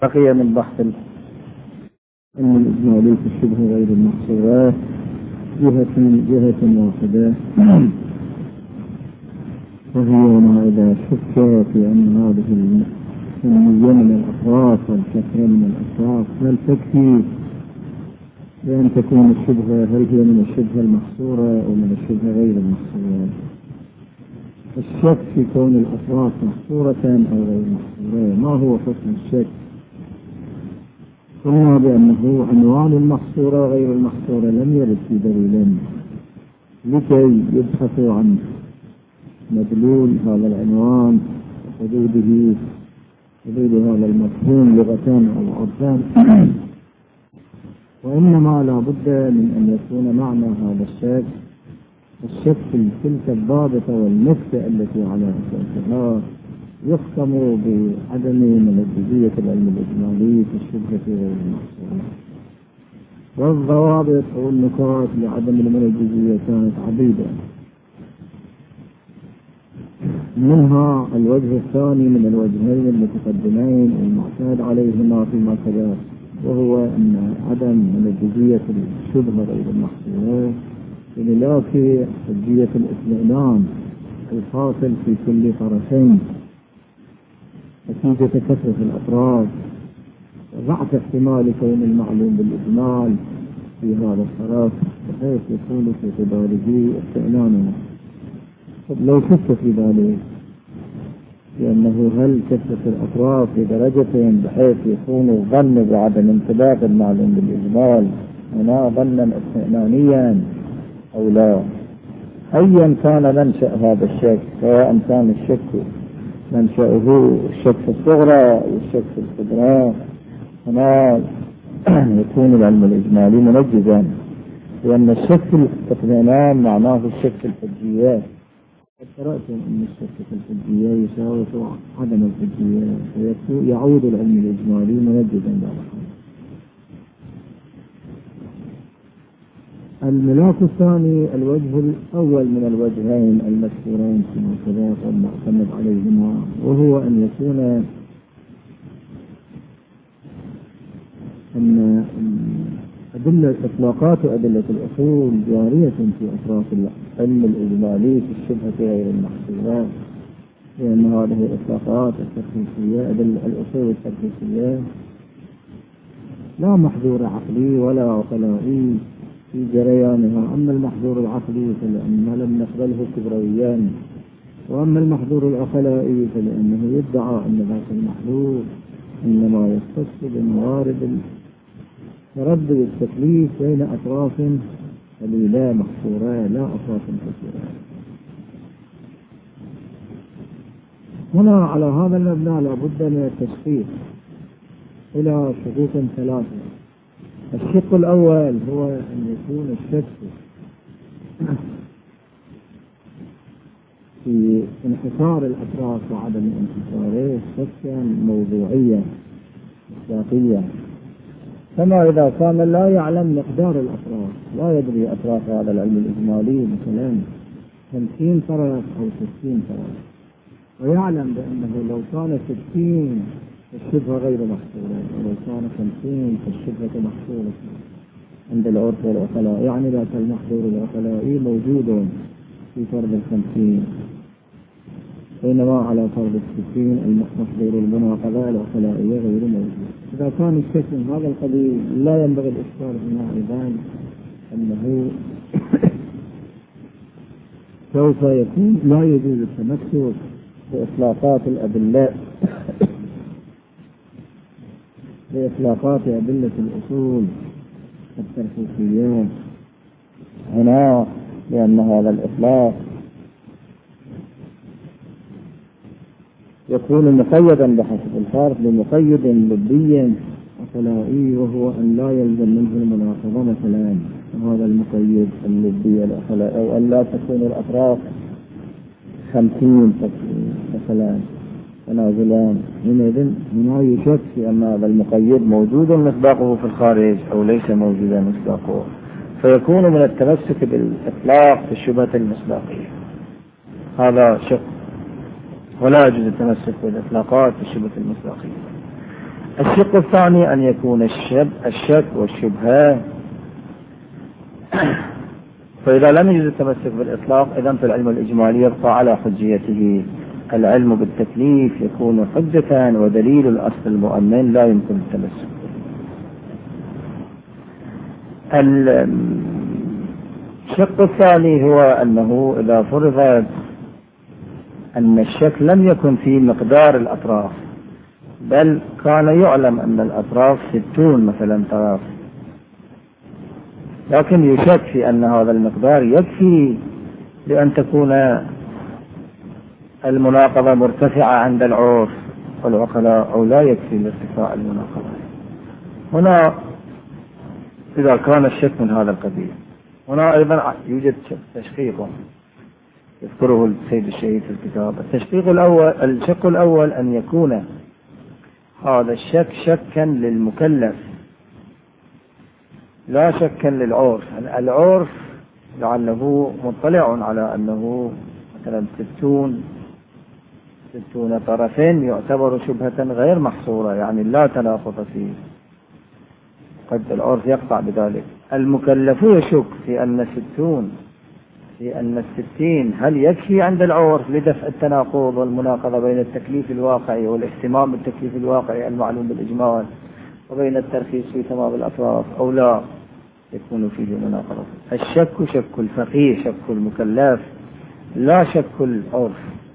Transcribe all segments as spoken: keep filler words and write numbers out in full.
بقي من بحث أن الإجمالي في الشبه غير المحصورات جهة جهة واحدة، وهي ما إذا شك في أن هذه الكمية من الأطراف والكثرة من الأطراف هل تكفي بأن تكون الشبهة، هل هي من الشبهة المحصورة أو من الشبهة غير المحصورة؟ الشك في كون الأطراف محصورة أو غير محصورة، ما هو حكم الشك؟ قلنا بأنه عنوان المحصورة غير المحصورة لم يرد في دليل لكي يبحثوا عن مدلول هذا العنوان وحدوده، حدود هذا المفهوم لغتان أو عرفان، وإنما لا بد من أن يكون معنى هذا الشك الشك في تلك الضابطة والنكتة التي على أساسها يختم بعدم منجزية العلم الإجمالي في الشبهة غير المحصورة. والضوابط أو النقاط لعدم المنجزية كانت عديدة، منها الوجه الثاني من الوجهين المتقدمين المعتاد عليهما فيما سبق، وهو أن عدم منجزية الشبهة غير المحصورة بملاك حجية الاطمئنان الحاصل في كل طرفين نتيجة كثرة الأطراف وضعف احتمال كون المعلوم بالإجمال في هذا الطرف بحيث يكون في قباله اطمئنانه. لو شك في ذلك لأنه هل كثرة الأطراف بدرجة بحيث يكون الظن بعدم انطباق المعلوم بالإجمال هنا ظنا اطمئنانيا أو لا؟ أيا كان منشأ هذا الشك، سواء كان الشك منشأه الشك في الصغرى أو الشك في الكبرى، هنا يكون العلم الإجمالي منجزا، لأن الشك في الاطمئنان معناه الشك في الحجيات. قد قرأتم أن الشك في الحجية يساوي عدم الحجية، ويعود العلم الإجمالي منجزا بعد. الملاك الثاني الوجه الأول من الوجهين المذكورين في المسألة والمعتمد عليهما، وهو أن يكون أن أدلة إطلاقات وأدلة الأصول جارية في أطراف العلم الإجمالي في الشبهة غير المحصورة، لأن هذه الإطلاقات الترخيصية أدلة الأصول الترخيصية لا محظور عقلي ولا عقلائي في جريانها. أما المحظور العقلي فلأنه لم نقبله كبرويا، وأما المحظور العقلائي فلأنه يدعى أن ذاك المحظور إنما يختص بموارد تردد التكليف بين أطراف قليلة محصورة لا أطراف كثيرة. هنا على هذا المبنى لابد من التشخيص إلى شقوق ثلاثة. الشق الأول هو أن يكون الشك في انحصار الأطراف وعدم انحصاره شكا موضوعيا مصداقيا، كما إذا كان لا يعلم مقدار الأطراف، لا يدري أطراف هذا العلم الإجمالي مثلا خمسين طرف أو ستين طرف، ويعلم بأنه لو كان ستين الشبهة غير محصورة ولو كان خمسين فالشبهة محصورة عند العرف والعقلاء، يعني ذاك المحظور العقلائي موجود في فرض الخمسين، بينما على فرض الستين المحظور المناقضة العقلائية غير موجود. إذا كان الشك من هذا القبيل لا ينبغي الإشكال هنا أيضا أنه سوف يكون لا يجوز التمسك بإطلاقات الأدلة بإطلاقات أدلة الأصول الترخيصية هنا، لأن هذا الإطلاق يكون مقيدا بحسب الفرق بمقيد لبي عقلائي، وهو أن لا يلزم منه المناقضة مثلا، هذا المقيد اللبي العقلائي، أو أن لا تكون الأطراف خمسين مثلا تنازلان، حينئذ هنا يشك في أن هذا المقيد موجود مصداقه في الخارج أو ليس موجودا مصداقه، فيكون من التمسك بالإطلاق في الشبهة المصداقية. هذا شق، ولا يجوز التمسك بالإطلاقات في الشبهة المصداقية. الشق الثاني أن يكون الشك, الشك والشبهة. فإذا لم يجوز التمسك بالإطلاق إذن في العلم الإجمالي يبقى على حجيته. العلم بالتكليف يكون حجة ودليل الأصل المؤمن لا يمكن التمسك. الشق الثاني هو أنه إذا فرض أن الشك لم يكن في مقدار الأطراف، بل كان يعلم أن الأطراف ستون مثلا طرف، لكن يشك في أن هذا المقدار يكفي لأن تكون المناقضة مرتفعة عند العرف والعقلاء، أو لا يكفي لارتفاع المناقضة. هنا إذا كان الشك من هذا القبيل، هنا أيضا يوجد تشقيق يذكره السيد الشهيد في الكتاب. التشقيق الأول الشق الأول أن يكون هذا الشك شكا للمكلف لا شكا للعرف. العرف لعله مطلع على أنه مثلا ستون ستون طرفين يعتبر شبهة غير محصورة، يعني لا تناقض فيه، قد العرف يقطع بذلك. المكلف يشك في أن ستون في أن الستين هل يكفي عند العرف لدفع التناقض والمناقضة بين التكليف الواقعي والاهتمام بالتكليف الواقعي المعلوم بالإجمال وبين الترخيص في تمام الأطراف، أو لا يكون فيه مناقضة. الشك شك الفقيه، شك المكلف، لا شك العرف.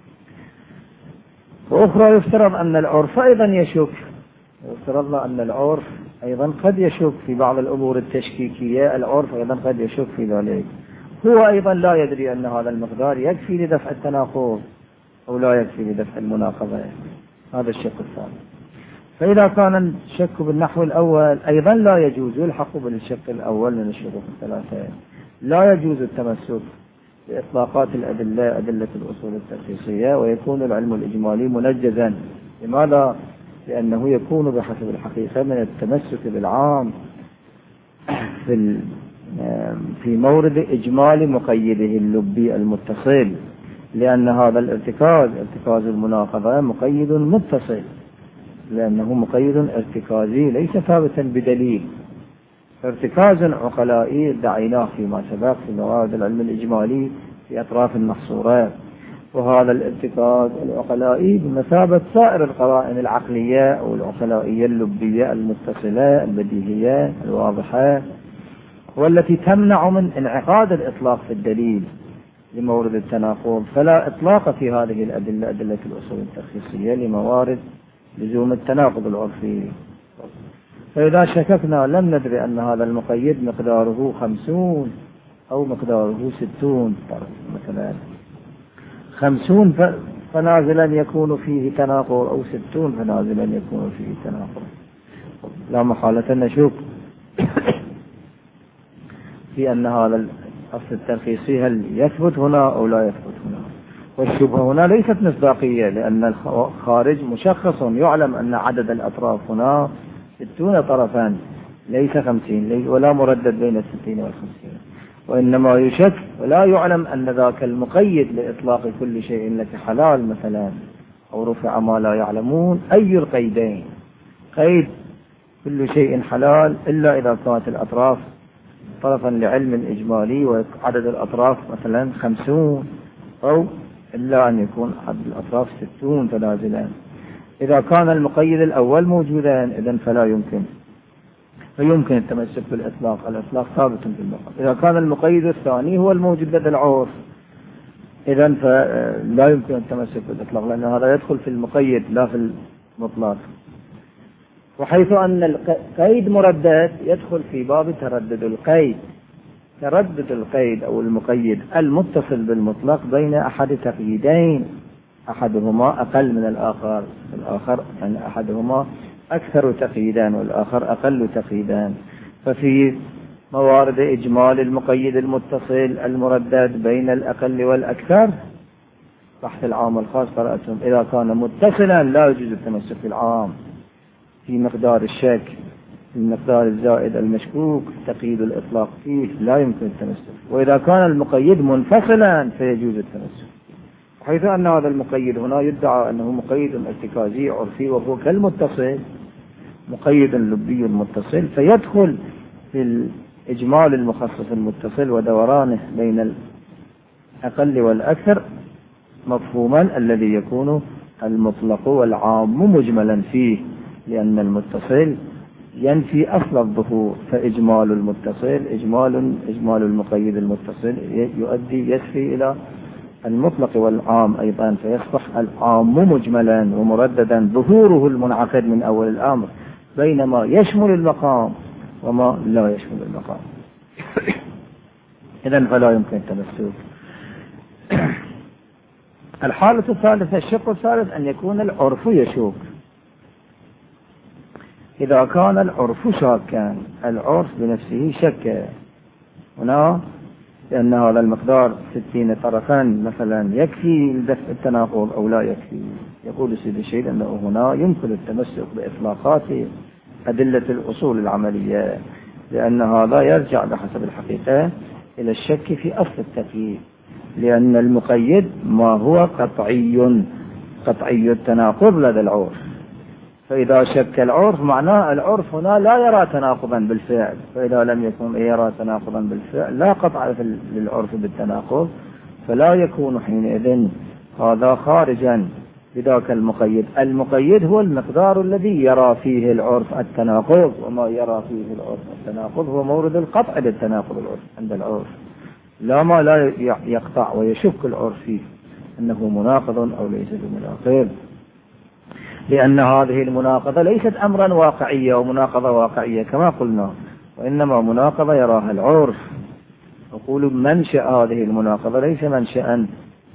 وأخرى يفترض أن العرف أيضا يشك، يفترض أن العرف أيضا قد يشك في بعض الأمور التشكيكية، العرف أيضا قد يشك في ذلك، هو أيضا لا يدري أن هذا المقدار يكفي لدفع التناقض أو لا يكفي لدفع المناقضة. هذا الشق الثاني. فإذا كان الشك بالنحو الأول أيضا لا يجوز، يلحق بالشق الأول من الشروط الثلاثة. لا يجوز التمسك بإطلاقات الأدلة، أدلة الأصول الترخيصية، ويكون العلم الإجمالي منجزا. لماذا؟ لأنه يكون بحسب الحقيقة من التمسك بالعام في في مورد إجمال مقيده اللبي المتصل، لأن هذا الارتكاز ارتكاز المناقضة مقيد متصل، لأنه مقيد ارتكازي ليس ثابتا بدليل. ارتكاز عقلائي دعيناه فيما سبق في موارد العلم الإجمالي في أطراف المحصورات، وهذا الارتكاز العقلائي بمثابة سائر القرائن العقلية أو العقلائية اللبية المتصلة البديهية الواضحة، والتي تمنع من انعقاد الإطلاق في الدليل لمورد التناقض. فلا إطلاق في هذه الأدلة، أدلة الأصول الترخيصية، لموارد لزوم التناقض العرفي. فإذا شككنا لم ندري أن هذا المقيد مقداره خمسون أو مقداره ستون مثلا، خمسون فنازلا يكون فيه تناقض أو ستون فنازلا يكون فيه تناقض، لا محالة نشك في أن هذا الأصل الترخيصي هل يثبت هنا أو لا يثبت هنا. والشبهة هنا ليست مصداقية، لأن الخارج مشخص يعلم أن عدد الأطراف هنا ستون طرفا ليس خمسين، ولا مردد بين الستين والخمسين، وإنما يشك ولا يعلم أن ذاك المقيد لإطلاق كل شيء لك حلال مثلا، أو رفع ما لا يعلمون أي القيدين، قيد كل شيء حلال إلا إذا كانت الأطراف طرفا لعلم إجمالي وعدد الأطراف مثلا خمسون، أو إلا أن يكون عدد الأطراف ستون تنازلا. إذا كان المقيد الأول موجودا إذن فلا يمكن فيمكن التمسك بالإطلاق، الإطلاق ثابت في المقام. إذا كان المقيد الثاني هو الموجود لدى العرف إذن فلا يمكن التمسك بالإطلاق، لأن هذا يدخل في المقيد لا في المطلق. وحيث أن القيد مردد يدخل في باب تردد القيد، تردد القيد أو المقيد المتصل بالمطلق بين أحد تقييدين، أحدهما أقل من الآخر، الآخر يعني أحدهما أكثر تقييدان والآخر أقل تقييدان. ففي موارد إجمال المقيد المتصل المردد بين الأقل والأكثر تحت العام والخاص قرأتهم، إذا كان متصلا لا يجوز التمسك بالعام. في مقدار الشك، في المقدار الزائد المشكوك تقييد الإطلاق فيه لا يمكن التمسك. وإذا كان المقيد منفصلا فيجوز التمسك، حيث أن هذا المقيد هنا يدعى أنه مقيد ارتكازي عرفي وهو كالمتصل، مقيد لبي متصل، فيدخل في الإجمال المخصص المتصل ودورانه بين الأقل والأكثر مفهوما الذي يكون المطلق والعام مجملا فيه، لأن المتصل ينفي أصل الظهور، فإجمال المتصل إجمال إجمال المقيد المتصل يؤدي يسري إلى المطلق والعام أيضا، فيصبح العام مجملا ومرددا ظهوره المنعقد من أول الأمر، بينما يشمل المقام وما لا يشمل المقام. إذن فلا يمكن التمسك. الحالة الثالثة، الشق الثالث، أن يكون العرف يشوك. إذا كان العرف شاكا، العرف بنفسه شك هنا، لأن هذا المقدار ستين طرفا مثلا يكفي لدفع التناقض أو لا يكفي. يقول سيد الشيخ أنه هنا يمكن التمسك بإطلاقات أدلة الأصول العملية، لأن هذا يرجع بحسب الحقيقة إلى الشك في أصل التكليف، لأن المقيد ما هو قطعي قطعي التناقض لدى العرف، فإذا شك العرف معناه العرف هنا لا يرى تناقضا بالفعل، فإذا لم يكن يرى تناقضا بالفعل لا قطع للعرف بالتناقض، فلا يكون حينئذ هذا خارجا بذاك المقيد. المقيد هو المقدار الذي يرى فيه العرف التناقض، وما يرى فيه العرف التناقض هو مورد القطع للتناقض العرف عند العرف، لا ما لا يقطع ويشك العرف فيه أنه مناقض أو ليس بمناقض، لأن هذه المناقضة ليست أمرا واقعية ومناقضة واقعية كما قلنا، وإنما مناقضة يراها العرف. أقول منشأ هذه المناقضة ليس منشأ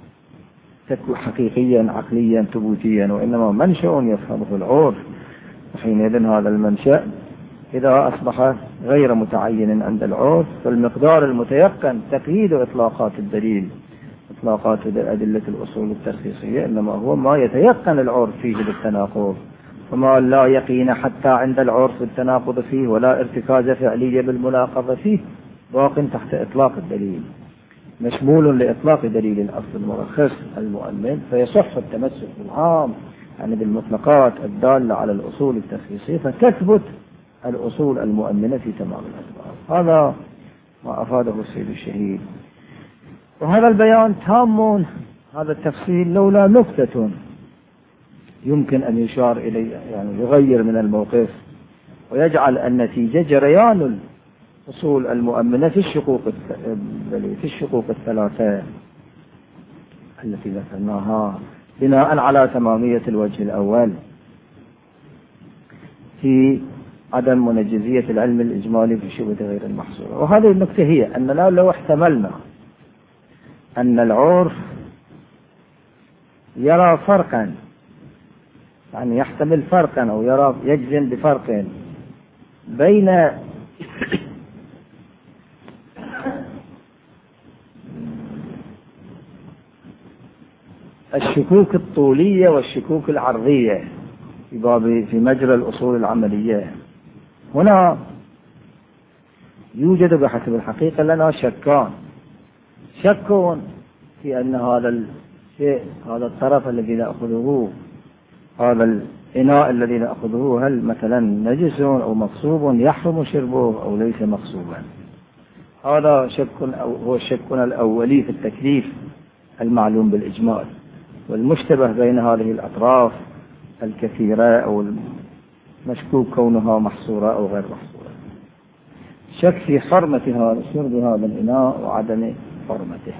حقيقيا عقليا ثبوتيا، وإنما منشأ يفهمه العرف، وحينئذ هذا المنشأ إذا أصبح غير متعين عند العرف، فالمقدار المتيقن تقييد إطلاقات الدليل إطلاقات أدلة الأصول التخصيصية، إنما هو ما يتيقن العرف فيه بالتناقض، وما لا يقين حتى عند العرف بالتناقض فيه ولا ارتكاز فعلية بالمناقضة فيه، باق تحت إطلاق الدليل، مشمول لإطلاق دليل الأصل المرخص المؤمن، فيصح التمسك بالعام يعني بالمطلقات الدالة على الأصول التخصيصية، فتثبت الأصول المؤمنة في تمام الأسباب. هذا ما أفاده السيد الشهيد، وهذا البيان تام، هذا التفصيل لولا نكتة يمكن أن يشار إليه يعني يغير من الموقف ويجعل النتيجة جريان الأصول المؤمنة في الشقوق في الشقوق الثلاثة التي ذكرناها، بناء على تمامية الوجه الأول في عدم منجزية العلم الإجمالي في شبهة غير المحصورة. وهذه النكتة هي أننا لو احتملنا أن العرف يرى فرقا، يعني يحتمل فرقا أو يرى يجزم بفرق بين الشكوك الطولية والشكوك العرضية في باب في مجرى الأصول العملية، هنا يوجد بحسب الحقيقة لنا شكان، شك في أن هذا الشيء هذا الطرف الذي نأخذه هذا الإناء الذي نأخذه هل مثلا نجس أو مغصوب يحرم شربه أو ليس مغصوبا، هذا شك أو هو الشكنا الأولي في التكليف المعلوم بالإجمال، والمشتبه بين هذه الأطراف الكثيرة أو المشكوك كونها محصورة أو غير محصورة، شك في حرمة هذا شرب هذا الإناء وعدم حرمته.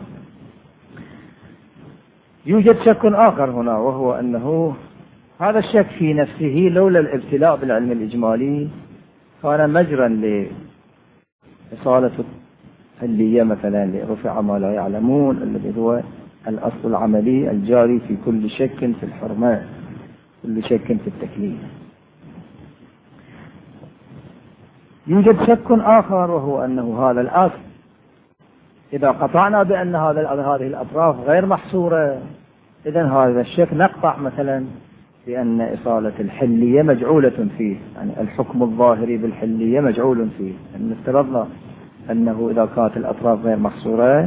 يوجد شك آخر هنا، وهو أنه هذا الشك في نفسه لولا الابتلاء بالعلم الإجمالي كان مجرا لإصالة الحلية مثلا لرفع ما لا يعلمون الذي هو الأصل العملي الجاري في كل شك في الحرمة، كل شك في التكليف. يوجد شك آخر، وهو أنه هذا الأصل إذا قطعنا بأن هذا هذه الأطراف غير محصورة، إذن هذا الشك نقطع مثلا بأن إصالة الحلية مجعولة فيه، يعني الحكم الظاهري بالحلية مجعول فيه، يعني افترضنا أنه إذا كانت الأطراف غير محصورة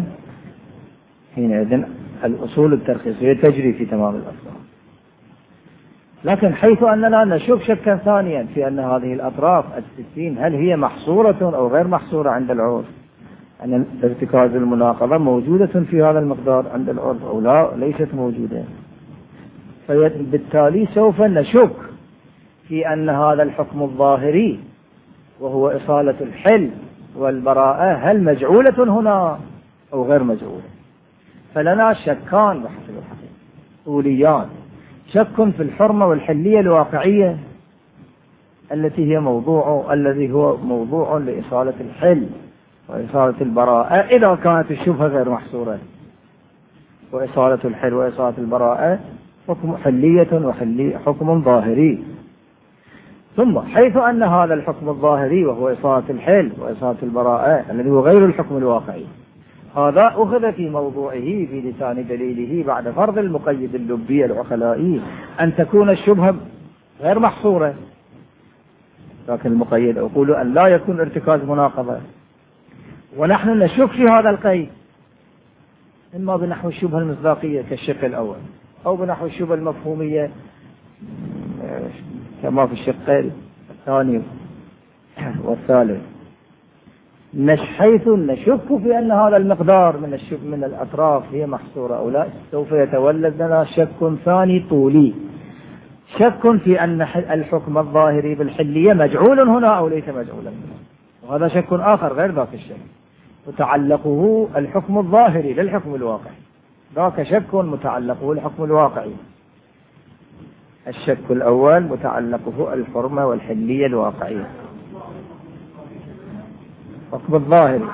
حينئذ الأصول الترخيصية تجري في تمام الأطراف. لكن حيث أننا نشوف شكا ثانيا في أن هذه الأطراف الستين هل هي محصورة أو غير محصورة عند العرف، أن ارتكاز المناقضة موجودة في هذا المقدار عند العرف أو لا ليست موجودة، فبالتالي سوف نشك في أن هذا الحكم الظاهري وهو إصالة الحل والبراءة هل مجعولة هنا أو غير مجعولة. فلنا شكان بحسب الحقيقة طوليان، شك في الحرمة والحلية الواقعية التي هي موضوع الذي هو موضوع لإصالة الحل وإصالة البراءة إذا كانت الشبهة غير محصورة، وإصالة الحل وإصالة البراءة حكم حلية وحلي حكم ظاهري. ثم حيث أن هذا الحكم الظاهري وهو إصالة الحل وإصالة البراءة الذي هو غير الحكم الواقعي هذا أخذ في موضوعه في لسان دليله بعد فرض المقيد اللبي العقلائي أن تكون الشبهة غير محصورة، لكن المقيد يقول أن لا يكون ارتكاز مناقضة، ونحن نشك في هذا القيد إما بنحو الشبهة المصداقية كالشق الأول أو بنحو الشبهة المفهومية كما في الشق الثاني والثالث، حيث نشك في أن هذا المقدار من الشب من الأطراف هي محصورة أو لا سوف يتولد لنا شك ثاني طولي، شك في أن الحكم الظاهري بالحلية مجعول هنا أو ليس مجعولا هنا، وهذا شك آخر غير ذاك الشك متعلقه الحكم الظاهري للحكم الواقعي، ذاك شك متعلقه الحكم الواقعي. الشك الأول متعلقه الحرمة والحلية الواقعية، حكم الظاهري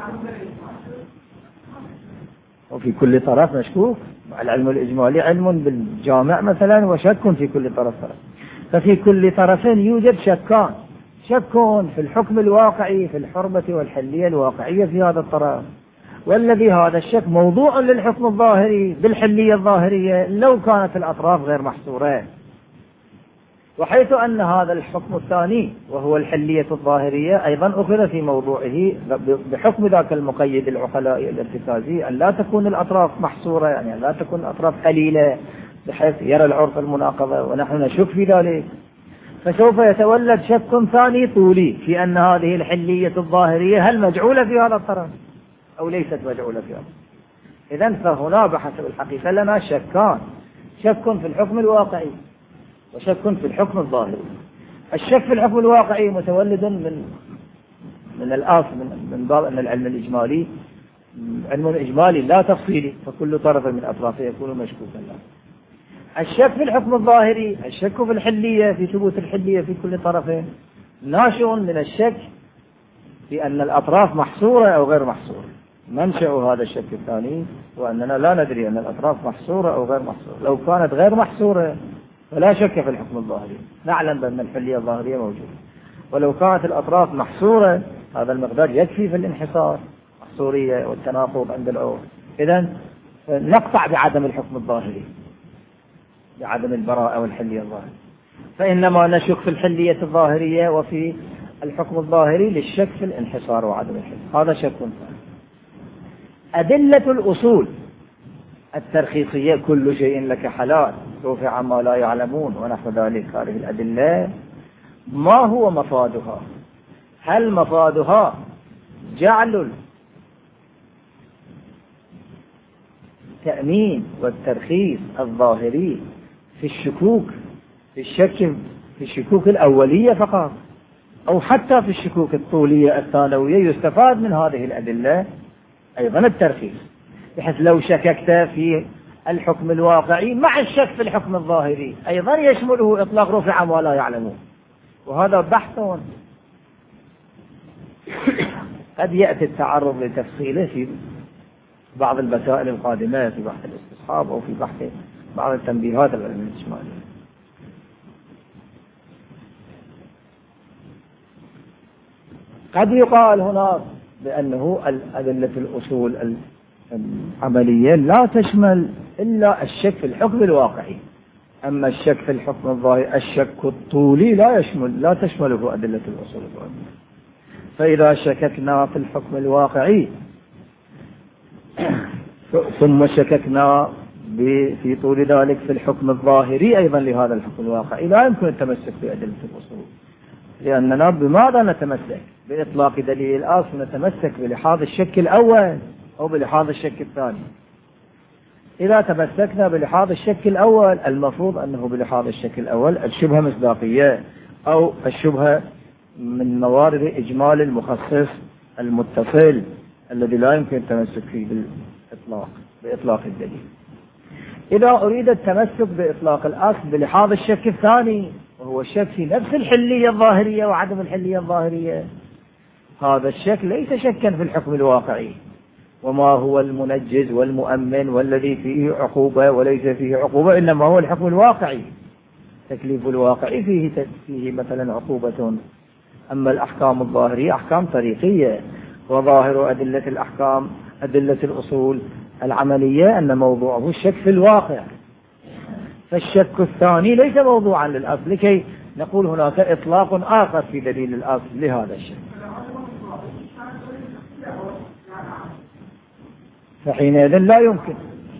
وفي كل طرف مشكوك، العلم الإجمالي علم بالجامع مثلا وشك في كل طرف طرف، ففي كل طرفين يوجد شكان، شك في الحكم الواقعي في الحرمة والحلية الواقعية في هذا الطرف، والذي هذا الشك موضوع للحكم الظاهري بالحلية الظاهرية لو كانت الأطراف غير محصورة. وحيث أن هذا الحكم الثاني وهو الحلية الظاهرية أيضا أخذ في موضوعه بحكم ذاك المقيد العقلائي الارتكازي أن لا تكون الأطراف محصورة، يعني لا تكون الأطراف قليلة بحيث يرى العرف المناقضة ونحن نشك في ذلك، فسوف يتولد شك ثاني طولي في أن هذه الحلية الظاهرية هل مجعولة في هذا الطرف أو ليست مجعولة في هذا. إذن فهنا بحسب الحقيقة لنا شكان، شك في الحكم الواقعي وشك في الحكم الظاهري. الشك في الحكم الواقعي متولد من من الآف من من باب أن العلم الإجمالي علم إجمالي لا تفصيلي، فكل طرف من أطرافه يكون مشكوكا له. الشك في الحكم الظاهري الشك في الحلية في ثبوت الحلية في كل طرفين ناشئ من الشك في أن الأطراف محصورة أو غير محصورة. منشأ هذا الشك الثاني وأننا لا ندري أن الأطراف محصورة أو غير محصورة. لو كانت غير محصورة فلا شك في الحكم الظاهري، نعلم بأن الحلية الظاهرية موجودة، ولو كانت الأطراف محصورة هذا المقدار يكفي في الانحصار محصورية والتناقض عند العرف. إذن نقطع بعدم الحكم الظاهري بعدم البراءة والحلية الظاهرية، فإنما نشك في الحلية الظاهرية وفي الحكم الظاهري للشك في الانحصار وعدم الحل. هذا شك ثاني. أدلة الأصول الترخيصية كل شيء لك حلال رفع ما لا يعلمون ونحو ذلك، هذه الأدلة ما هو مفادها؟ هل مفادها جعل التأمين والترخيص الظاهري في الشكوك في الشك في الشكوك الأولية فقط، أو حتى في الشكوك الطولية الثانوية يستفاد من هذه الأدلة أيضا الترخيص، بحيث لو شككت في الحكم الواقعي مع الشك في الحكم الظاهري أيضا يشمله إطلاق رفع ما لا يعلمون. وهذا بحث قد يأتي التعرض لتفصيله في بعض البسائل القادمة في بحث الاستصحاب أو في بحث بعض التنبيهات العلم الإجمالي. قد يقال هنا بأنه الأدلة الأصول العملية لا تشمل إلا الشك في الحكم الواقعي، أما الشك في الحكم الظاهري الشك الطولي لا يشمل لا تشمله أدلة الأصول العملية. فإذا شككنا في الحكم الواقعي ثم شككنا في طول ذلك في الحكم الظاهري أيضا لهذا الحكم الواقعي لا يمكن التمسك بأدلة الأصول، لأننا بماذا نتمسك؟ بإطلاق دليل الأصل نتمسك بلحاظ الشك الأول أو بلحاظ الشك الثاني. إذا تمسكنا بلحاظ الشك الأول المفروض أنه بلحاظ الشك الأول الشبهة مصداقية أو الشبهة من موارد إجمال المخصص المتصل الذي لا يمكن التمسك فيه بالإطلاق بإطلاق الدليل. إذا أريد التمسك بإطلاق الأصل بلحاظ الشك الثاني وهو الشك في نفس الحلية الظاهرية وعدم الحلية الظاهرية، هذا الشك ليس شكا في الحكم الواقعي، وما هو المنجز والمؤمن والذي فيه عقوبة وليس فيه عقوبة، إنما هو الحكم الواقعي. تكليف الواقعي فيه فيه مثلا عقوبة، أما الأحكام الظاهرية أحكام طريقية، وظاهر أدلة الأحكام أدلة الأصول العملية أن موضوعه الشك في الواقع. فالشك الثاني ليس موضوعا للأصل لكي نقول هناك إطلاق آخر في دليل الأصل لهذا الشك، فحينئذ لا يمكن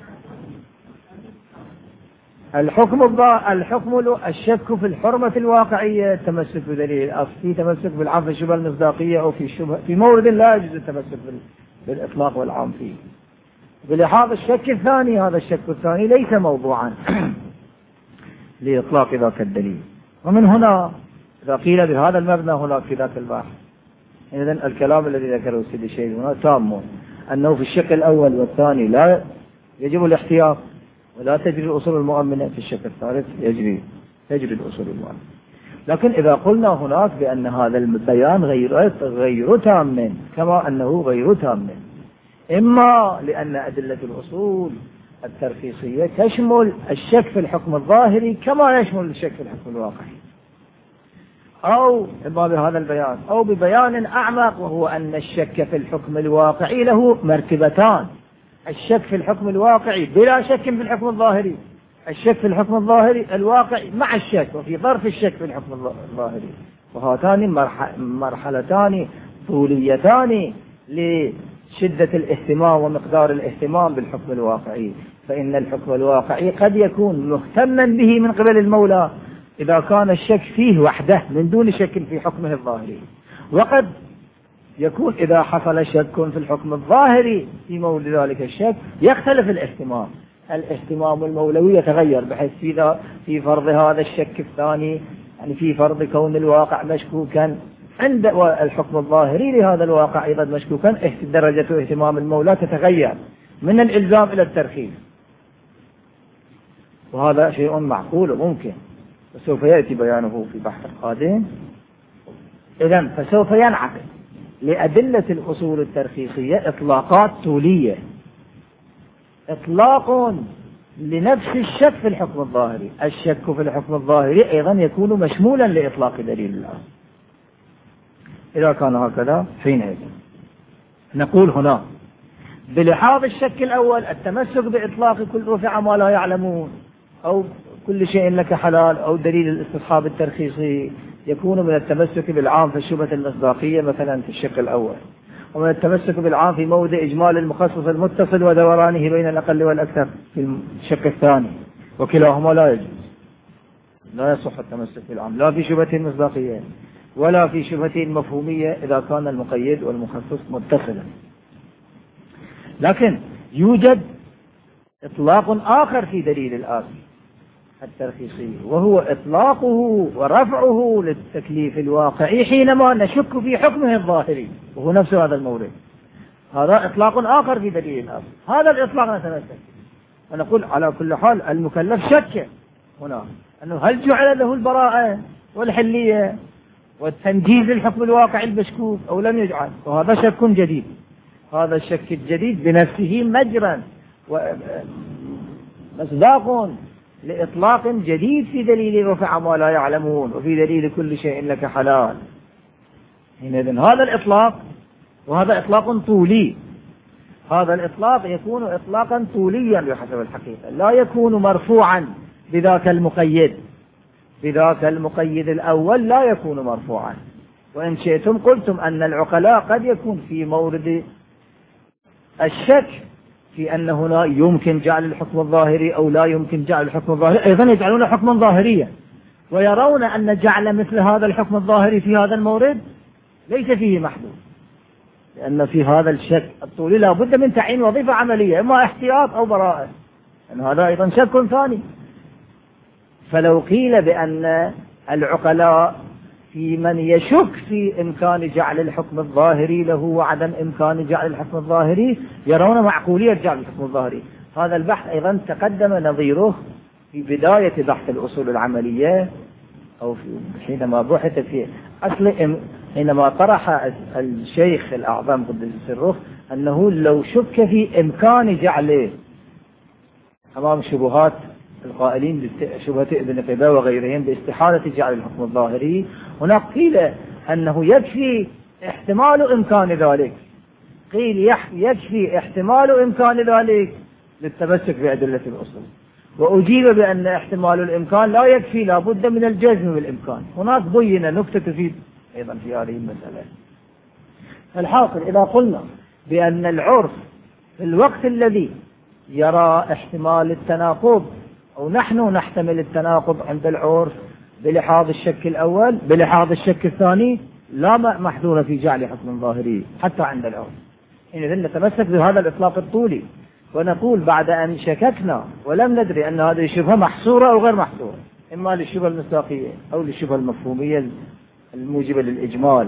الحكم الحكم الشك في الحرمة الواقعية التمسك بدليل الأصل، في تمسك بالعام في الشبهة المصداقية أو في الشبهة في مورد لا يجوز التمسك بالإطلاق والعام فيه. بلحاظ الشك الثاني هذا الشك الثاني ليس موضوعا لإطلاق ذاك الدليل. ومن هنا إذا قيل بهذا المبنى هناك في ذاك البحث، إذن الكلام الذي ذكره السيد الشيخ هنا تام، أنه في الشق الأول والثاني لا يجب الاحتياط ولا تجري الأصول المؤمنة، في الشق الثالث يجري تجري الأصول المؤمنة. لكن إذا قلنا هناك بأن هذا البيان غير غير تام كما أنه غير تام، إما لأن أدلة الأصول الترخيصية تشمل الشك في الحكم الظاهري كما يشمل الشك في الحكم الواقعي، أو إما بهذا البيان أو ببيان أعمق، وهو أن الشك في الحكم الواقعي له مرتبتان: الشك في الحكم الواقعي بلا شك في الحكم الظاهري، الشك في الحكم الظاهري الواقعي مع الشك وفي ظرف الشك في الحكم الظاهري. وهاتان مرحلتان طوليتان لشدة الاهتمام ومقدار الاهتمام بالحكم الواقعي. فإن الحكم الواقعي قد يكون مهتما به من قبل المولى إذا كان الشك فيه وحده من دون شك في حكمه الظاهري، وقد يكون إذا حصل شك في الحكم الظاهري في مورد ذلك الشك يختلف الاهتمام الاهتمام المولوي يتغير، بحيث في في فرض هذا الشك الثاني، يعني في فرض كون الواقع مشكوكا عند الحكم الظاهري لهذا الواقع أيضا مشكوكا، درجة اهتمام المولى تتغير من الإلزام إلى الترخيص، وهذا شيء معقول وممكن، وسوف يأتي بيانه في بحث القادم. إذن فسوف ينعقد لأدلة الأصول الترخيصية إطلاقات طولية، إطلاق لنفس الشك في الحكم الظاهري. الشك في الحكم الظاهري أيضا يكون مشمولا لإطلاق دليل الأصل. إذا كان هكذا حينئذ نقول هنا بلحاظ الشك الأول التمسك بإطلاق كل رفع ما لا يعلمون أو كل شيء لك حلال أو دليل الاستصحاب الترخيصي يكون من التمسك بالعام في الشبهة المصداقية مثلا في الشق الأول، ومن التمسك بالعام في موضع إجمال المخصص المتصل ودورانه بين الأقل والأكثر في الشق الثاني، وكلاهما لا يجوز، لا يصح التمسك بالعام لا في شبهة المصداقية ولا في شبهة المفهومية إذا كان المقيد والمخصص متصلا. لكن يوجد إطلاق آخر في دليل الأصل الترخيصي، وهو إطلاقه ورفعه للتكليف الواقعي حينما نشك في حكمه الظاهري، وهو نفس هذا المورد. هذا إطلاق آخر في دليل الأصل، هذا الإطلاق نتمسك ونقول على كل حال المكلف شك هنا أنه هل جعل له البراءة والحلية والتنجيز للحكم الواقعي المشكوك أو لم يجعل، وهذا شك جديد. هذا الشك الجديد بنفسه مجرا ومصداق لإطلاق جديد في دليل رفع ما لا يعلمون وفي دليل كل شيء لك حلال. إذن هذا الإطلاق، وهذا إطلاق طولي، هذا الإطلاق يكون إطلاقا طوليا بحسب الحقيقة، لا يكون مرفوعا بذاك المقيد، بذاك المقيد الأول لا يكون مرفوعا. وإن شئتم قلتم أن العقلاء قد يكون في مورد الشك في أن هنا يمكن جعل الحكم الظاهري أو لا يمكن جعل الحكم الظاهري، أيضا يجعلون حكما ظاهريا، ويرون أن جعل مثل هذا الحكم الظاهري في هذا المورد ليس فيه محدود، لأن في هذا الشك الطولي لا بد من تعيين وظيفة عملية، إما احتياط أو براءة، أن هذا أيضا شك ثاني. فلو قيل بأن العقلاء في من يشك في إمكان جعل الحكم الظاهري له وعدم إمكان جعل الحكم الظاهري، يرون معقولية جعل الحكم الظاهري. هذا البحث أيضا تقدم نظيره في بداية بحث الأصول العملية، أو حينما بحث في أصل، حينما طرح الشيخ الأعظم قدس سره أنه لو شك في إمكان جعله أمام شبهات القائلين بشبهة ابن قباء وغيرهم باستحالة جعل الحكم الظاهري، هناك قيل أنه يكفي احتمال إمكان ذلك، قيل يكفي احتمال إمكان ذلك للتمسك بأدلة الأصول، وأجيب بأن احتمال الإمكان لا يكفي، لا بد من الجزم بالإمكان. هناك بين نكتة تفيد أيضا في هذه المسألة. الحاصل إذا قلنا بأن العرف في الوقت الذي يرى احتمال التناقض، أو نحن نحتمل التناقض عند العرف بلحاظ الشك الأول بلحاظ الشك الثاني، لا محذور في جعل حكم ظاهري حتى عند العرف. إذا نتمسك بهذا الإطلاق الطولي ونقول بعد أن شككنا ولم ندري أن هذه الشبهة محصورة أو غير محصورة، إما للشبهة المصداقية أو للشبهة المفهومية الموجبة للإجمال،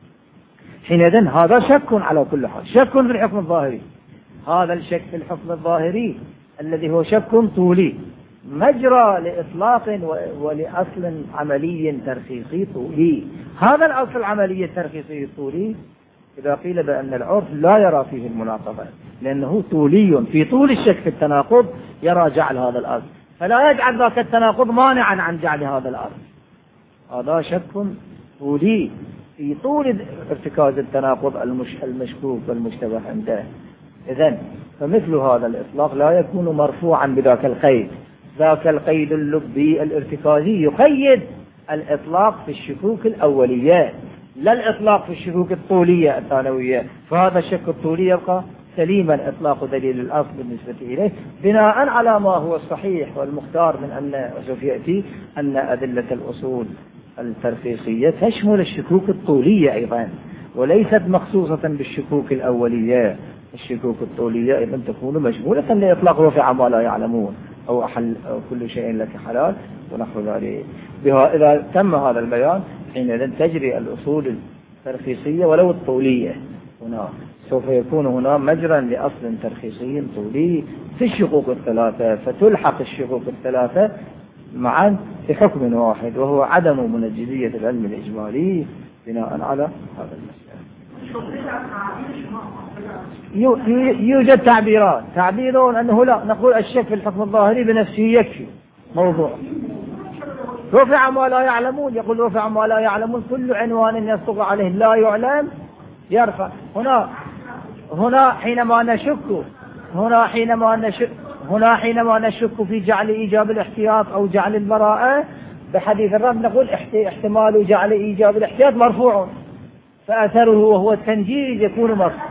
حينئذ هذا شك على كل حال، شك في الحكم الظاهري. هذا الشك في الحكم الظاهري الذي هو شك طولي مجرى لإطلاق ولأصل عملي ترخيصي طولي. هذا الأصل العملي الترخيصي الطولي إذا قيل بأن العرف لا يرى فيه المناقضة، لأنه طولي في طول الشك في التناقض يرى جعل هذا الأصل، فلا يجعل ذاك التناقض مانعا عن جعل هذا الأصل. هذا شك طولي في طول ارتكاز التناقض المشكوك والمشتبه عنده. إذن فمثل هذا الإطلاق لا يكون مرفوعا بذاك القيد، ذاك القيد اللبي الارتكازي يقيد الإطلاق في الشكوك الأولية، لا الإطلاق في الشكوك الطولية الثانوية. فهذا الشك الطولي يبقى سليما إطلاق دليل الأصل بالنسبة إليه، بناء على ما هو الصحيح والمختار من أن سوف يأتي أن أدلة الأصول الترخيصية تشمل الشكوك الطولية أيضا، وليست مخصوصة بالشكوك الأولية. الشكوك الطولية أيضا تكون مشمولة لإطلاق رفع ما لا يعلمون، أو أحل أو كل شيء لك حلال ونحو ذلك. بها إذا تم هذا البيان حينئذ تجري الأصول الترخيصية ولو الطولية، هنا سوف يكون هنا مجرى لأصل ترخيصي طولي في الشقوق الثلاثة، فتلحق الشقوق الثلاثة معا في حكم واحد، وهو عدم منجزية العلم الإجمالي بناء على هذا المسألة. يوجد تعبيرات تعبيرون أنه لا، نقول الشك في الحكم الظاهري بنفسه يكفي موضوع. رفع ما لا يعلمون، يقول رفع ما لا يعلمون كل عنوان يصدق عليه لا يعلم يرفع. هنا هنا حينما نشك هنا حينما نشك هنا حينما نشك في جعل إيجاب الاحتياط أو جعل البراءة بحديث الرب، نقول احتمال جعل إيجاب الاحتياط مرفوع، فأثره وهو التنجيز يكون مرفوع.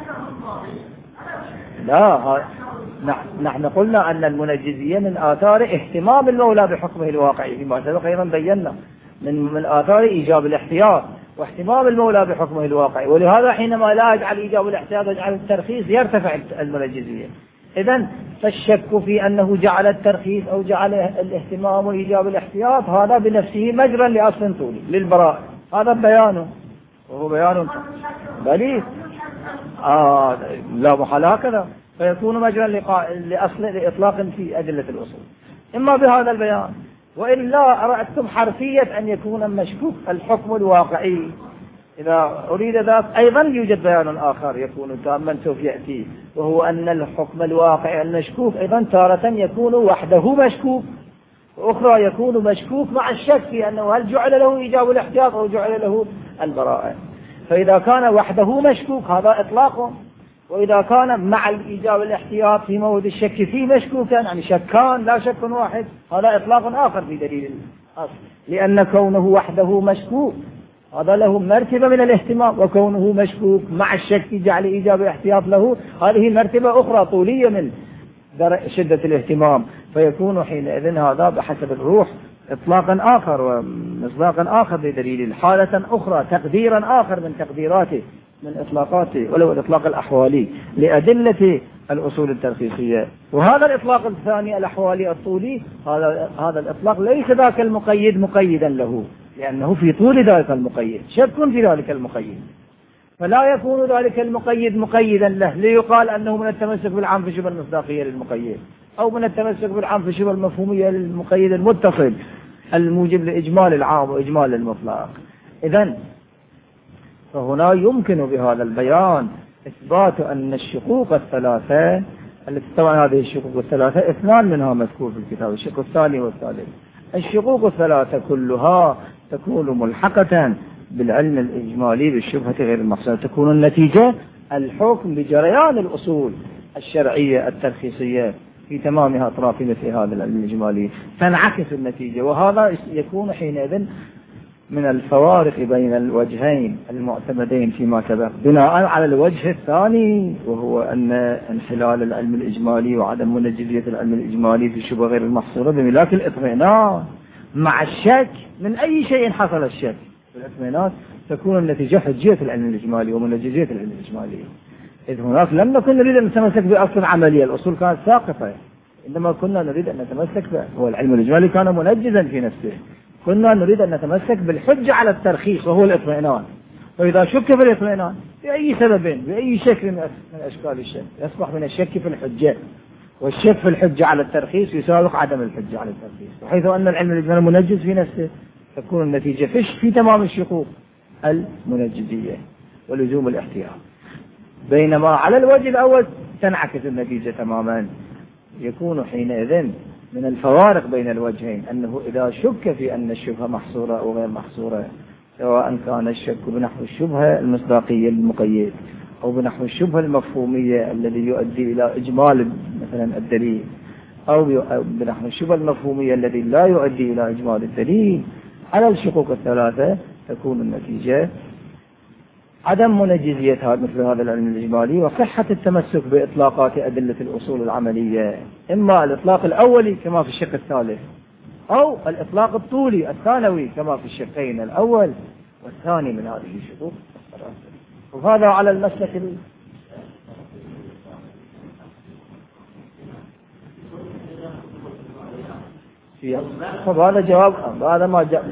لا، نحن قلنا أن المنجزية من آثار اهتمام المولى بحكمه الواقعي، فيما سبق أيضا بينا من من آثار إيجاب الاحتياط واهتمام المولى بحكمه الواقعي، ولهذا حينما لا يجعل إيجاب الاحتياط ويجعل الترخيص يرتفع المنجزية. إذن فالشك في أنه جعل الترخيص أو جعل الاهتمام وإيجاب الاحتياط هذا بنفسه مجرى لأصل طولي للبراء، هذا بيانه وهو بيان بليغ. آه لا محال هكذا، فيكون مجرى لأصل لإطلاق في أدلة الأصول، إما بهذا البيان، وإلا أردتم حرفية أن يكون مشكوك الحكم الواقعي. إذا أريد ذلك أيضا يوجد بيان آخر يكون تاما سوف يأتي، وهو أن الحكم الواقعي المشكوك أيضا تارة يكون وحده مشكوك، وأخرى يكون مشكوك مع الشك في أنه هل جعل له إيجاب الاحتياط أو جعل له البراءة. فإذا كان وحده مشكوك هذا إطلاق، وإذا كان مع الإيجاب الاحتياط في مورد الشك فيه مشكوكا، يعني شكان لا شك واحد، هذا إطلاق آخر في دليل الأصل، لأن كونه وحده مشكوك هذا له مرتبة من الاهتمام، وكونه مشكوك مع الشك في جعل إيجاب احتياط له هذه مرتبة أخرى طولية من شدة الاهتمام، فيكون حينئذ هذا بحسب الروح إطلاقا آخر ومصداقا آخر لدليل، حالة أخرى، تقديرا آخر من تقديراته من إطلاقاته، ولو الإطلاق الأحوالي لأدلة الأصول الترخيصية. وهذا الإطلاق الثاني الأحوالي الطولي، هذا هذا الإطلاق ليس ذاك المقيد مقيدا له، لأنه في طول ذلك المقيد شك في ذلك المقيد، فلا يكون ذلك المقيد مقيدا له ليقال أنه من التمسك بالعام في شبه المصداقية للمقيد، أو من التمسك بالعام في شبه المفهومية للمقيد المتصل الموجب لإجمال العام وإجمال المطلق. إذن فهنا يمكن بهذا البيان إثبات أن الشقوق الثلاثة التي طبعا هذه الشقوق الثلاثة اثنان منها مذكور في الكتاب، الشق الثاني والثالث. الشقوق الثلاثة كلها تكون ملحقة بالعلم الإجمالي بالشبهة غير المقصودة، تكون النتيجة الحكم بجريان الأصول الشرعية الترخيصية في تمامها أطراف مثل هذا العلم الإجمالي، تنعكس النتيجة، وهذا يكون حينئذ من الفوارق بين الوجهين المعتمدين فيما سبق، بناء على الوجه الثاني وهو أن انحلال العلم الإجمالي وعدم منجزية العلم الإجمالي في الشبهة غير المحصورة بملاك الإطمئنان مع الشك. من أي شيء حصل الشك بالإطمئنان تكون النتيجة حجية العلم الإجمالي ومنجزية العلم الإجمالي. إذ هناك لم نكن نريد أن نتمسك بأصل عملية، الأصول كانت ساقطة، إنما كنا نريد أن نتمسك هو العلم الإجمالي كان منجزا في نفسه، كنا نريد أن نتمسك بالحجة على الترخيص وهو الإطمئنان. فإذا شك في الإطمئنان بأي سبب بأي شكل من أشكال الشك يصبح من الشك في الحجة، والشك في الحجة على الترخيص يساوق عدم الحجة على الترخيص، وحيث أن العلم الإجمالي منجز في نفسه تكون النتيجة فيش في تمام الشقوق المنجزية ولزوم الاحتياط. بينما على الوجه الأول تنعكس النتيجة تماما، يكون حينئذ من الفوارق بين الوجهين أنه إذا شك في أن الشبهة محصورة أو غير محصورة، سواء كان الشك بنحو الشبهة المصداقية للمقيد أو بنحو الشبهة المفهومية الذي يؤدي إلى إجمال مثلا الدليل، أو بنحو الشبهة المفهومية الذي لا يؤدي إلى إجمال الدليل، على الشقوق الثلاثة تكون النتيجة عدم منجزية مثل هذا العلم الإجمالي وصحة التمسك بإطلاقات أدلة الأصول العملية، إما الإطلاق الأولي كما في الشق الثالث، أو الإطلاق الطولي الثانوي كما في الشقين الأول والثاني من هذه الشقوق الثلاثة. وهذا على المسلك ال... هذا جواب هذا ما جاء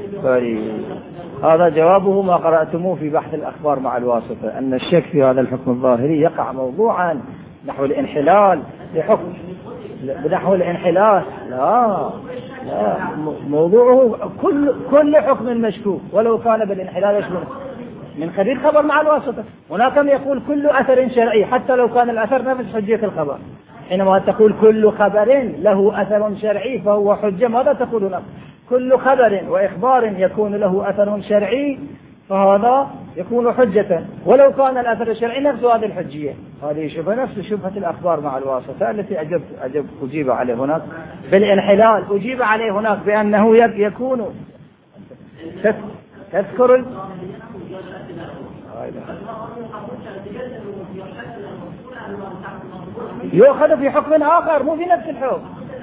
هذا جوابه ما قرأتموه في بحث الأخبار مع الواسطة، أن الشك في هذا الحكم الظاهري يقع موضوعا نحو الانحلال لحكم بنحو الانحلال لا لا موضوعه كل كل حكم مشكوك ولو كان بالانحلال يشمل من خريج خبر مع الواسطة. هناك من يقول كل أثر شرعي حتى لو كان الأثر نفس حجية الخبر، حينما تقول كل خبر له أثر شرعي فهو حجة، ماذا تقول لك؟ كل خبر وإخبار يكون له أثر شرعي فهذا يكون حجة ولو كان الأثر الشرعي نفس هذه الحجية. هذه شبهة نفس شبهة الأخبار مع الواسطة التي أجب أجب أجيب عليه هناك بالانحلال، أجيب عليه هناك بأنه يكون تذكر ال... يؤخذ في حكم آخر مو في نفس الحكم،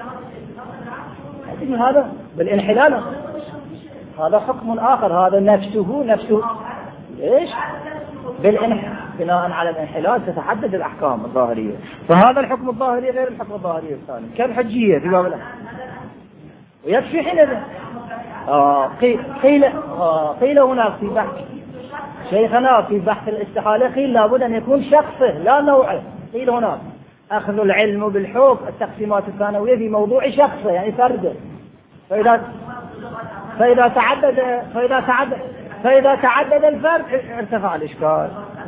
هذا بالانحلال هذا حكم آخر، هذا نفسه نفسه ليش بالانحلال بناء على الانحلال تتحدد الأحكام الظاهرية، فهذا الحكم الظاهري غير الحكم الظاهري الثاني كالحجية في باب الأحكام. ويكفي حينئذ آه قيل قيل آه قيل هناك في بحث شيخنا في بحث الاستحالة قيل لابد أن يكون شخصه لا نوعه، قيل هناك أخذ العلم بالحكم التقسيمات الثانوية في موضوع شخصه يعني فرده، فإذا فإذا تعدد فإذا تعدد فإذا تعدد الفرد ارتفع الإشكال.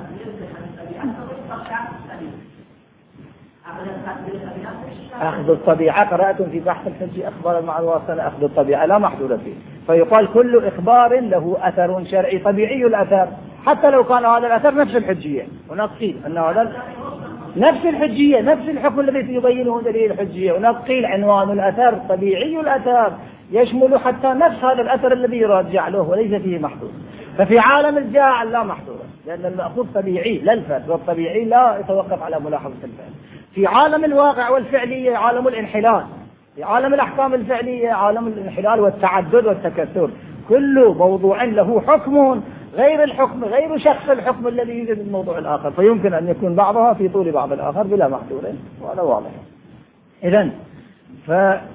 أخذ الطبيعة قرأتم في بحث الحج أخبار مع الواصلة أخذ الطبيعة لا محدود فيه، فيقال كل إخبار له أثر شرعي طبيعي الأثر حتى لو كان هذا الأثر نفس الحجية. هناك قيل أن هذا نفس الحجية نفس الحكم الذي يبينه دليل الحجية، هناك قيل عنوان الأثر طبيعي الأثر يشمل حتى نفس هذا الأثر الذي يراجع له وليس فيه محدود. ففي عالم الجاعل لا محظورة، لأن المأخوذ طبيعي لا الفات، والطبيعي لا يتوقف على ملاحظة الفات. في عالم الواقع والفعلية عالم الانحلال، في عالم الأحكام الفعلية عالم الانحلال والتعدد والتكثر، كل موضوع له حكم غير الحكم غير شخص الحكم الذي يوجد الموضوع الآخر، فيمكن أن يكون بعضها في طول بعض الآخر بلا محظور، وهذا واضح. إذن ف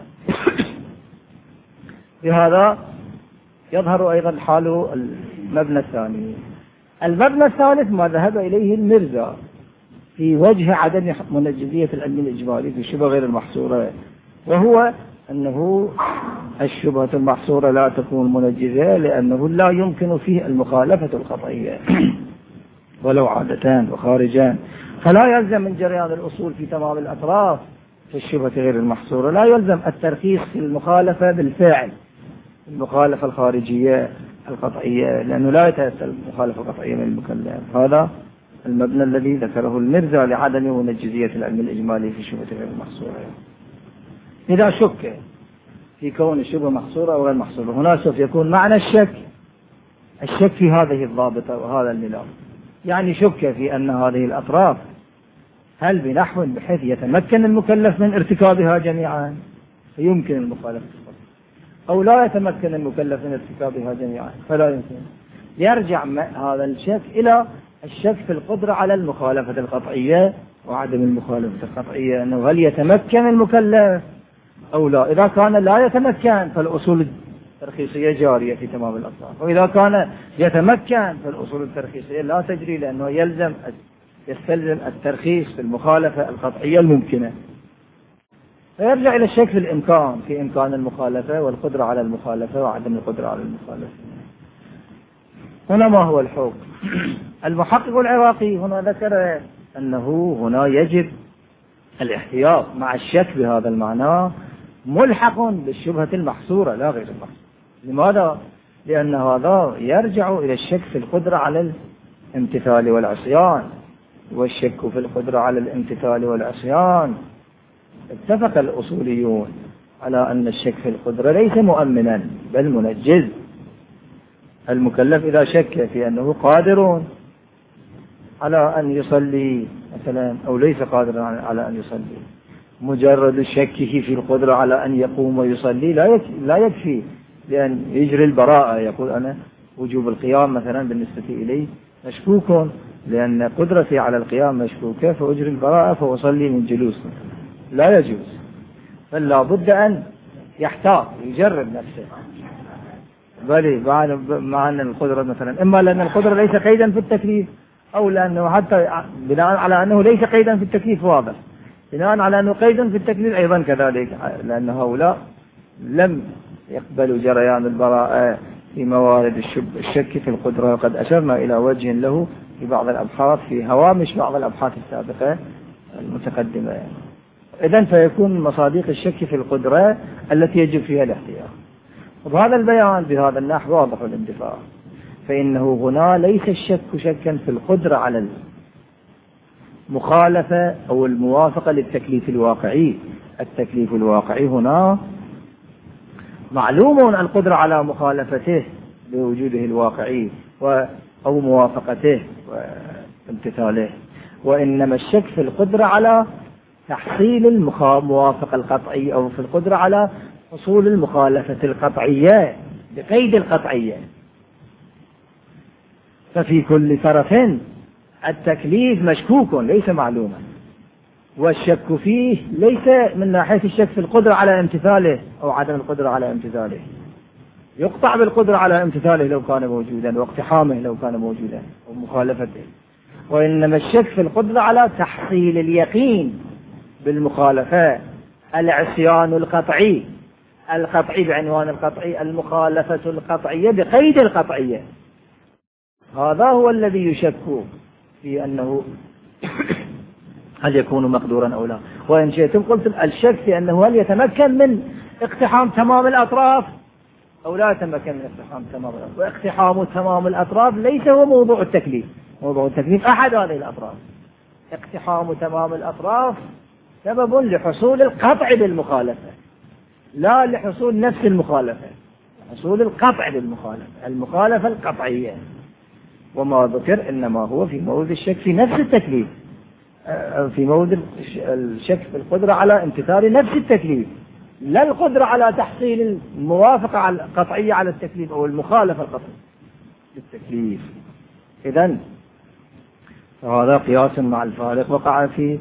بهذا يظهر أيضا حال المبنى الثاني. المبنى الثالث ما ذهب إليه المرزا في وجه عدم منجزية العلم الإجمالي في الشبهة غير المحصورة، وهو أنه الشبهة المحصورة لا تكون منجزة لأنه لا يمكن فيه المخالفة القطعية ولو عادتان وخارجان، فلا يلزم من جريان الأصول في تمام الأطراف في الشبهة غير المحصورة، لا يلزم الترخيص في المخالفة بالفعل، المخالفة الخارجية القطعية، لأنه لا يتأثر المخالفة القطعية من المكلف. هذا المبنى الذي ذكره المرزا لعدم منجزية العلم الإجمالي في الشبهة غير المحصورة. إذا شك في كون الشبهة محصورة أو غير محصورة، هنا سوف يكون معنى الشك الشك في هذه الضابطة وهذا الملف، يعني شك في أن هذه الأطراف هل بنحو بحيث يتمكن المكلف من ارتكابها جميعا فيمكن المخالفة، أو لا يتمكن المكلف من ارتكابها جميعا فلا يمكن. يرجع هذا الشك إلى الشك في القدرة على المخالفة القطعية وعدم المخالفة القطعية، أنه هل يتمكن المكلف أو لا. إذا كان لا يتمكن فالأصول الترخيصية جارية في تمام الأطراف، وإذا كان يتمكن فالأصول الترخيصية لا تجري، لأنه يلزم يستلزم الترخيص في المخالفة القطعية الممكنة. فيرجع إلى الشك في الإمكان، في إمكان المخالفة والقدرة على المخالفة وعدم القدرة على المخالفة. هنا ما هو الحكم؟ المحقق العراقي هنا ذكر أنه هنا يجب الاحتياط مع الشك بهذا المعنى ملحق بالشبهة المحصورة لا غير المحصورة. لماذا؟ لأن هذا يرجع إلى الشك في القدرة على الامتثال والعصيان، والشك في القدرة على الامتثال والعصيان اتفق الأصوليون على أن الشك في القدرة ليس مؤمنا بل منجز. المكلف إذا شك في أنه قادر على أن يصلي مثلا أو ليس قادرا على أن يصلي، مجرد شكه في القدرة على أن يقوم ويصلي لا يكفي لأن يجري البراءة، يقول أنا وجوب القيام مثلا بالنسبة إلي مشكوك، لأن قدرتي على القيام مشكوكة فأجري البراءة فأصلي من جلوس، لا يجوز. فلا بد أن يحتاط يجرب نفسه، بل مع أن القدرة مثلا إما لأن القدرة ليس قيدا في التكليف، أو لأنه حتى بناء على أنه ليس قيدا في التكليف واضح، بناء على أنه قيدا في التكليف أيضا كذلك، لأن هؤلاء لم يقبلوا جريان البراءة في موارد الشك في القدرة، وقد أشرنا إلى وجه له في بعض الأبحاث في هوامش بعض الأبحاث السابقة المتقدمة. إذن فيكون مصادق الشك في القدرة التي يجب فيها الاحتياط. وبهذا البيان بهذا النحو واضح الاندفاع، فإنه هنا ليس الشك شكا في القدرة على المخالفة أو الموافقة للتكليف الواقعي. التكليف الواقعي هنا معلوم القدرة على مخالفته بوجوده الواقعي أو موافقته وامتثاله، وإنما الشك في القدرة على تحصيل الموافقة القطعية أو في القدرة على حصول المخالفة القطعية بقيد القطعية. ففي كل طرف التكليف مشكوك ليس معلوما، والشك فيه ليس من ناحية الشك في القدرة على امتثاله أو عدم القدرة على امتثاله، يقطع بالقدرة على امتثاله لو كان موجودا واقتحامه لو كان موجودا ومخالفته، وإنما الشك في القدرة على تحصيل اليقين بالمخالفة، العصيان القطعي القطعي بعنوان القطعي، المخالفة القطعية بقيد القطعية. هذا هو الذي يشك في أنه هل يكون مقدورا أو لا. وإن شئتم قلت الشك في أنه هل يتمكن من اقتحام تمام الأطراف أو لا يتمكن من اقتحام تمام الأطراف، واقتحام تمام الأطراف ليس هو موضوع التكليف، موضوع التكليف أحد هذه الأطراف. اقتحام تمام الأطراف سبب لحصول القطع بالمخالفة لا لحصول نفس المخالفة. حصول القطع للمخالفة، المخالفة القطعية. وما ذكر إنما هو في مورد الشك في نفس التكليف، في مورد الشك في القدرة على امتثال نفس التكليف، لا القدرة على تحصيل الموافقة القطعية على التكليف أو المخالفة القطعية للتكليف. إذن هذا قياس مع الفارق وقع في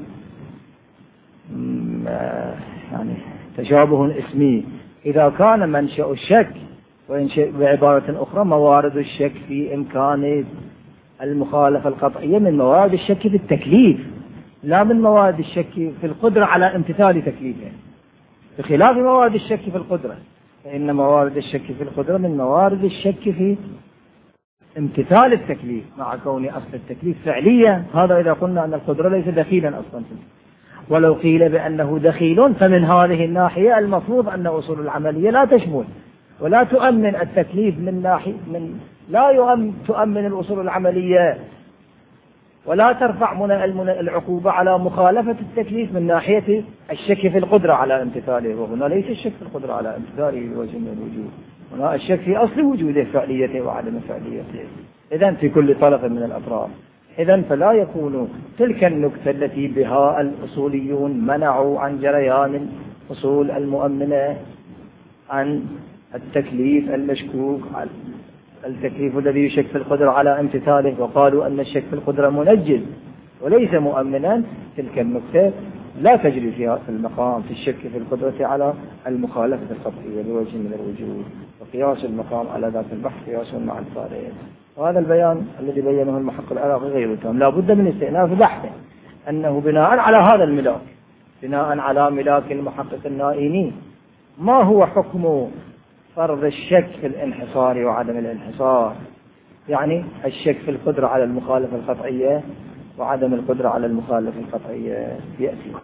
يعني تشابه اسمي. إذا كان منشأ الشك، وبعبارة أخرى موارد الشك في إمكان المخالفة القطعية من موارد الشك في التكليف، لا من موارد الشك في القدرة على امتثال تكليفه، بخلاف موارد الشك في القدرة، فإن موارد الشك في القدرة من موارد الشك في امتثال التكليف، مع كون أصل التكليف فعليا. هذا إذا قلنا أن القدرة ليس دخيلا أصلا، ولو قيل بأنه دخيل فمن هذه الناحية المفروض أن أصول العملية لا تشمل ولا تؤمن التكليف من ناحية من لا يؤمن تؤمن الأصول العملية ولا ترفع من العقوبة على مخالفة التكليف من ناحية الشك في القدرة على امتثاله. وهنا ليس الشك في القدرة على امتثاله بوجه من الوجوه، هنا الشك في أصل وجوده، فعليته وعدم فعليته. إذن في كل طرف من الأطراف. إذن فلا يكون تلك النكتة التي بها الأصوليون منعوا عن جريان أصول المؤمنة عن التكليف المشكوك، التكليف الذي يشك في القدرة على امتثاله، وقالوا أن الشك في القدرة منجز وليس مؤمنا، تلك النكتة لا تجري فيها في المقام في الشك في القدرة على المخالفة القطعية بوجه من الوجوه. وقياس المقام على ذات البحث قياس مع الفارق. وهذا البيان الذي بينه المحقق العراقي غير تام، لا بد من استئناف بحثه، أنه بناء على هذا الملاك، بناء على ملاك المحقق النائيني، ما هو حكم فرض الشك في الانحصار وعدم الانحصار، يعني الشك في القدرة على المخالفة القطعية وعدم القدرة على المخالفة القطعية يأتي.